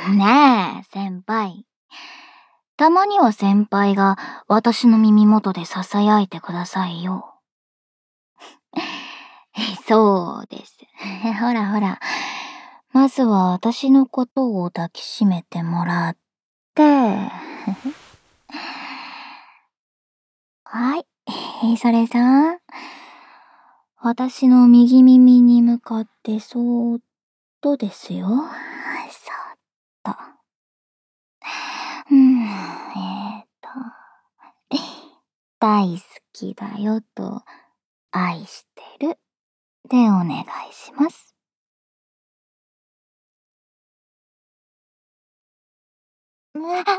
ねえ、先輩。たまには先輩が私の耳元で囁いてくださいよ。そうです。ほらほら。まずは私のことを抱きしめてもらって、はい。それさ、私の右耳に向かってそーっとですよ。そーっと。大好きだよと、愛してるでお願いします。うん、うん、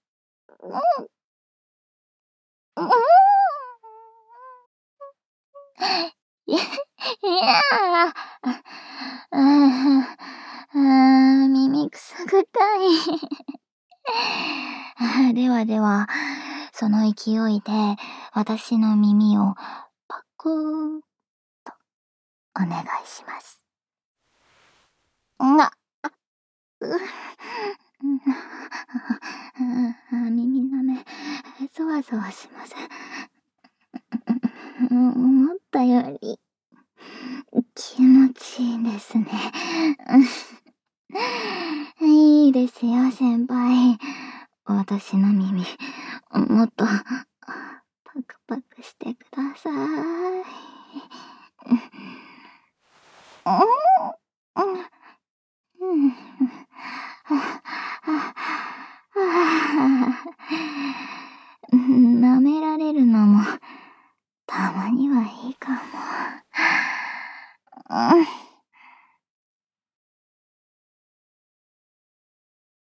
うん。いや、耳くすぐったい。ではでは、その勢いで私の耳をパクーとお願いします。う、耳がね、そわそわします。思ったより気持ちいいですね。いいですよ、先輩。私の耳、もっとパクパクしてください。